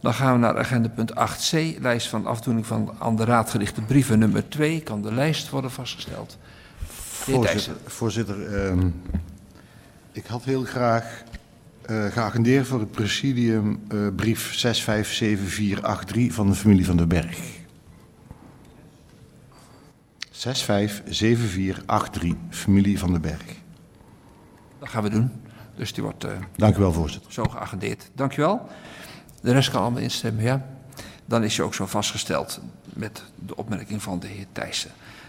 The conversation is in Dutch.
Dan gaan we naar agenda punt 8c, lijst van afdoening van aan de raad gerichte brieven nummer 2. Kan de lijst worden vastgesteld? Voorzitter, ik had heel graag geagendeerd voor het presidium brief 657483 van de familie Van den Berg. 657483, familie Van den Berg. Dat gaan we doen. Dus die wordt Dank u wel, voorzitter. zo geagendeerd. Dank u wel. De rest kan allemaal instemmen, ja. Dan is je ook zo vastgesteld met de opmerking van de heer Thijssen.